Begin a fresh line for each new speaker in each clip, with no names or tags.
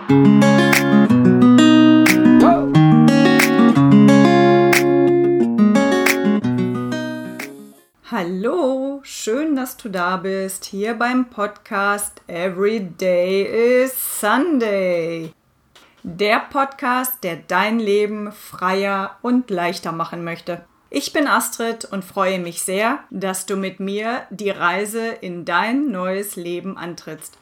Hallo, schön, dass du da bist, hier beim Podcast Every Day is Sunday. Der Podcast, der dein Leben freier und leichter machen möchte. Ich bin Astrid und freue mich sehr, dass du mit mir die Reise in dein neues Leben antrittst.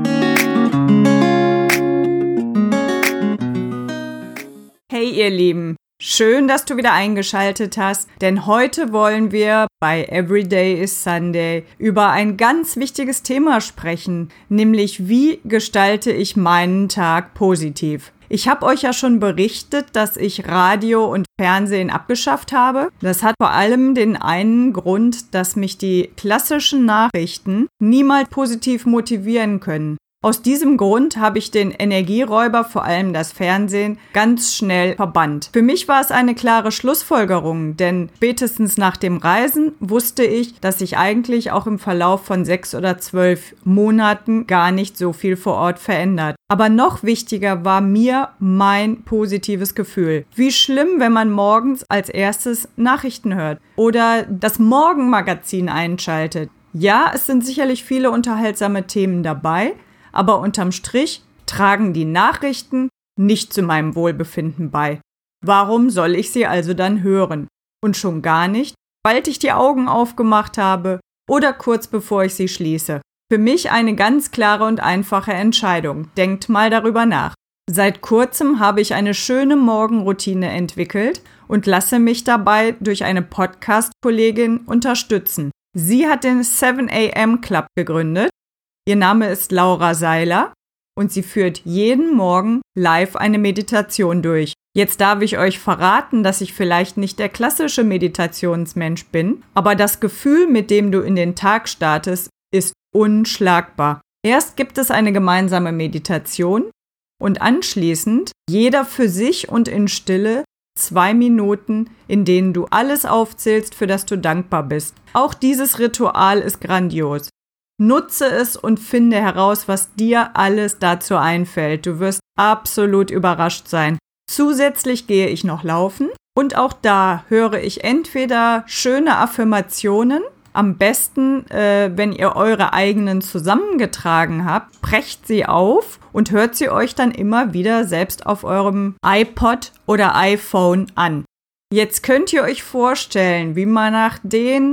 Hey ihr Lieben, schön, dass du wieder eingeschaltet hast, denn heute wollen wir bei Every Day is Sunday über ein ganz wichtiges Thema sprechen, nämlich wie gestalte ich meinen Tag positiv. Ich habe euch ja schon berichtet, dass ich Radio und Fernsehen abgeschafft habe. Das hat vor allem den einen Grund, dass mich die klassischen Nachrichten niemals positiv motivieren können. Aus diesem Grund habe ich den Energieräuber, vor allem das Fernsehen, ganz schnell verbannt. Für mich war es eine klare Schlussfolgerung, denn spätestens nach dem Reisen wusste ich, dass sich eigentlich auch im Verlauf von 6 oder 12 Monaten gar nicht so viel vor Ort verändert. Aber noch wichtiger war mir mein positives Gefühl. Wie schlimm, wenn man morgens als erstes Nachrichten hört oder das Morgenmagazin einschaltet. Ja, es sind sicherlich viele unterhaltsame Themen dabei, aber unterm Strich tragen die Nachrichten nicht zu meinem Wohlbefinden bei. Warum soll ich sie also dann hören? Und schon gar nicht, bald ich die Augen aufgemacht habe oder kurz bevor ich sie schließe. Für mich eine ganz klare und einfache Entscheidung. Denkt mal darüber nach. Seit kurzem habe ich eine schöne Morgenroutine entwickelt und lasse mich dabei durch eine Podcast-Kollegin unterstützen. Sie hat den 7 a.m. Club gegründet. Ihr Name ist Laura Seiler und sie führt jeden Morgen live eine Meditation durch. Jetzt darf ich euch verraten, dass ich vielleicht nicht der klassische Meditationsmensch bin, aber das Gefühl, mit dem du in den Tag startest, ist unschlagbar. Erst gibt es eine gemeinsame Meditation und anschließend jeder für sich und in Stille 2 Minuten, in denen du alles aufzählst, für das du dankbar bist. Auch dieses Ritual ist grandios. Nutze es und finde heraus, was dir alles dazu einfällt. Du wirst absolut überrascht sein. Zusätzlich gehe ich noch laufen und auch da höre ich entweder schöne Affirmationen, am besten, wenn ihr eure eigenen zusammengetragen habt, sprecht sie auf und hört sie euch dann immer wieder selbst auf eurem iPod oder iPhone an. Jetzt könnt ihr euch vorstellen, wie man nach den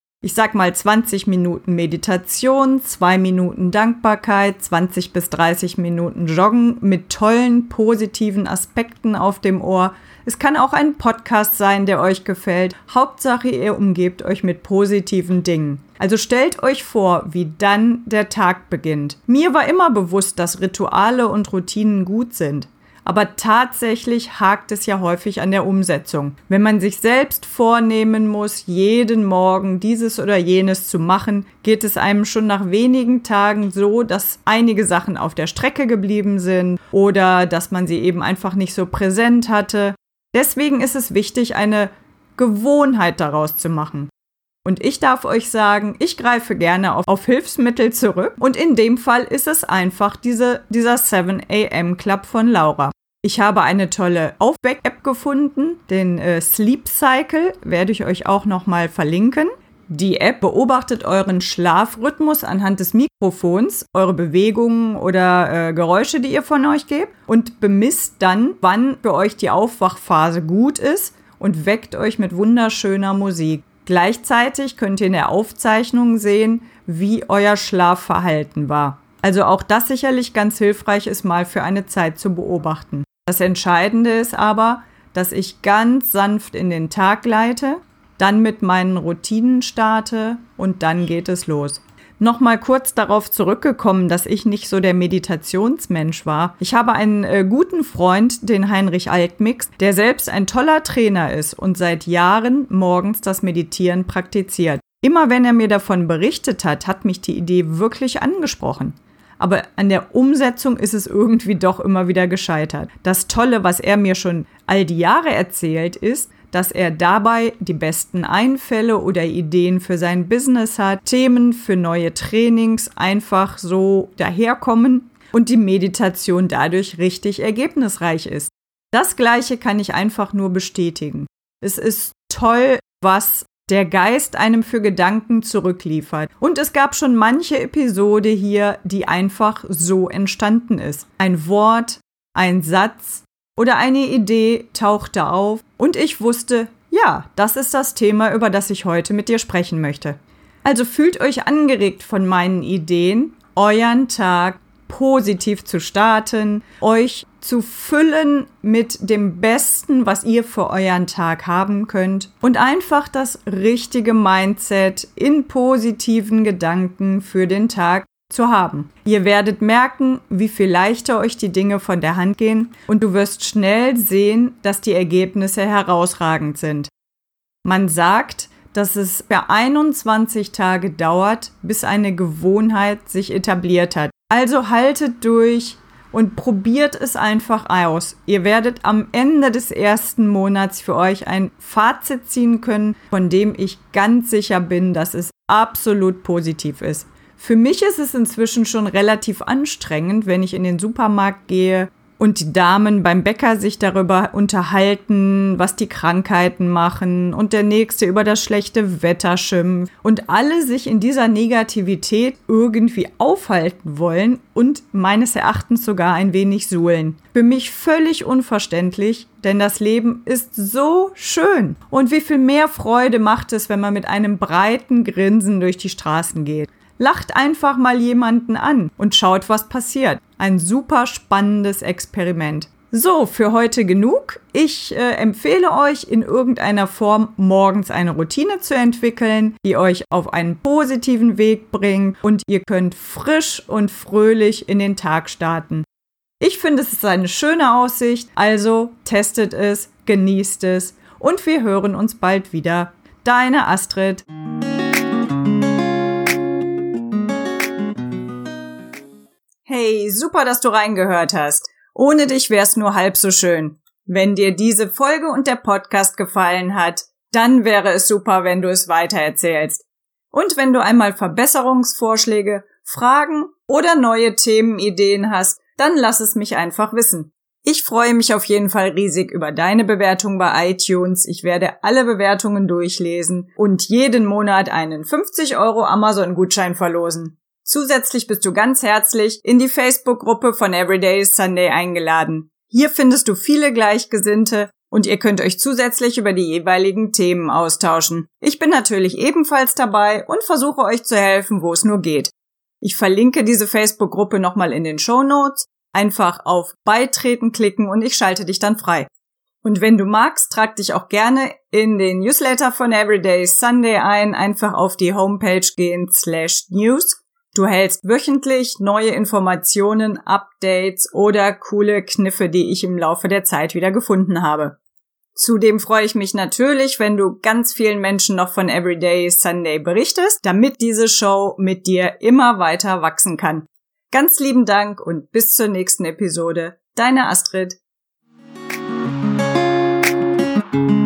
20 Minuten Meditation, 2 Minuten Dankbarkeit, 20 bis 30 Minuten Joggen mit tollen, positiven Aspekten auf dem Ohr. Es kann auch ein Podcast sein, der euch gefällt. Hauptsache, ihr umgebt euch mit positiven Dingen. Also stellt euch vor, wie dann der Tag beginnt. Mir war immer bewusst, dass Rituale und Routinen gut sind. Aber tatsächlich hakt es ja häufig an der Umsetzung. Wenn man sich selbst vornehmen muss, jeden Morgen dieses oder jenes zu machen, geht es einem schon nach wenigen Tagen so, dass einige Sachen auf der Strecke geblieben sind oder dass man sie eben einfach nicht so präsent hatte. Deswegen ist es wichtig, eine Gewohnheit daraus zu machen. Und ich darf euch sagen, ich greife gerne auf Hilfsmittel zurück. Und in dem Fall ist es einfach dieser 7 a.m. Club von Laura. Ich habe eine tolle Aufweck-App gefunden, den Sleep Cycle, werde ich euch auch nochmal verlinken. Die App beobachtet euren Schlafrhythmus anhand des Mikrofons, eure Bewegungen oder Geräusche, die ihr von euch gebt und bemisst dann, wann für euch die Aufwachphase gut ist und weckt euch mit wunderschöner Musik. Gleichzeitig könnt ihr in der Aufzeichnung sehen, wie euer Schlafverhalten war. Also auch das sicherlich ganz hilfreich ist, mal für eine Zeit zu beobachten. Das Entscheidende ist aber, dass ich ganz sanft in den Tag leite, dann mit meinen Routinen starte und dann geht es los. Nochmal kurz darauf zurückgekommen, dass ich nicht so der Meditationsmensch war. Ich habe einen guten Freund, den Heinrich Altmix, der selbst ein toller Trainer ist und seit Jahren morgens das Meditieren praktiziert. Immer wenn er mir davon berichtet hat, hat mich die Idee wirklich angesprochen. Aber an der Umsetzung ist es irgendwie doch immer wieder gescheitert. Das Tolle, was er mir schon all die Jahre erzählt, ist, dass er dabei die besten Einfälle oder Ideen für sein Business hat, Themen für neue Trainings einfach so daherkommen. und die Meditation dadurch richtig ergebnisreich ist. Das Gleiche kann ich einfach nur bestätigen. Es ist toll, was der Geist einem für Gedanken zurückliefert. Und es gab schon manche Episode hier, die einfach so entstanden ist. Ein Wort, ein Satz oder eine Idee tauchte auf und ich wusste, ja, das ist das Thema, über das ich heute mit dir sprechen möchte. Also fühlt euch angeregt von meinen Ideen, euren Tag positiv zu starten, euch zu füllen mit dem Besten, was ihr für euren Tag haben könnt und einfach das richtige Mindset in positiven Gedanken für den Tag zu haben. Ihr werdet merken, wie viel leichter euch die Dinge von der Hand gehen und du wirst schnell sehen, dass die Ergebnisse herausragend sind. Man sagt, dass es für 21 Tage dauert, bis eine Gewohnheit sich etabliert hat. Also haltet durch und probiert es einfach aus. Ihr werdet am Ende des ersten Monats für euch ein Fazit ziehen können, von dem ich ganz sicher bin, dass es absolut positiv ist. Für mich ist es inzwischen schon relativ anstrengend, wenn ich in den Supermarkt gehe und die Damen beim Bäcker sich darüber unterhalten, was die Krankheiten machen und der Nächste über das schlechte Wetter schimpft und alle sich in dieser Negativität irgendwie aufhalten wollen und meines Erachtens sogar ein wenig suhlen. Für mich völlig unverständlich, denn das Leben ist so schön. Und wie viel mehr Freude macht es, wenn man mit einem breiten Grinsen durch die Straßen geht. Lacht einfach mal jemanden an und schaut, was passiert. Ein super spannendes Experiment. So, für heute genug. Ich empfehle euch in irgendeiner Form morgens eine Routine zu entwickeln, die euch auf einen positiven Weg bringt und ihr könnt frisch und fröhlich in den Tag starten. Ich finde, es ist eine schöne Aussicht, also testet es, genießt es und wir hören uns bald wieder. Deine Astrid. Hey, super, dass du reingehört hast. Ohne dich wär's nur halb so schön. Wenn dir diese Folge und der Podcast gefallen hat, dann wäre es super, wenn du es weitererzählst. Und wenn du einmal Verbesserungsvorschläge, Fragen oder neue Themenideen hast, dann lass es mich einfach wissen. Ich freue mich auf jeden Fall riesig über deine Bewertung bei iTunes. Ich werde alle Bewertungen durchlesen und jeden Monat einen 50 € Amazon-Gutschein verlosen. Zusätzlich bist du ganz herzlich in die Facebook-Gruppe von Everyday is Sunday eingeladen. Hier findest du viele Gleichgesinnte und ihr könnt euch zusätzlich über die jeweiligen Themen austauschen. Ich bin natürlich ebenfalls dabei und versuche euch zu helfen, wo es nur geht. Ich verlinke diese Facebook-Gruppe nochmal in den Shownotes. Einfach auf Beitreten klicken und ich schalte dich dann frei. Und wenn du magst, trag dich auch gerne in den Newsletter von Everyday is Sunday ein. Einfach auf die Homepage gehen /news. Du erhältst wöchentlich neue Informationen, Updates oder coole Kniffe, die ich im Laufe der Zeit wieder gefunden habe. Zudem freue ich mich natürlich, wenn du ganz vielen Menschen noch von Everyday is Sunday berichtest, damit diese Show mit dir immer weiter wachsen kann. Ganz lieben Dank und bis zur nächsten Episode. Deine Astrid.